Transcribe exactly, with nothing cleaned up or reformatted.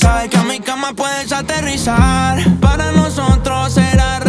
Sabes que a mi cama puedes aterrizar. Para nosotros será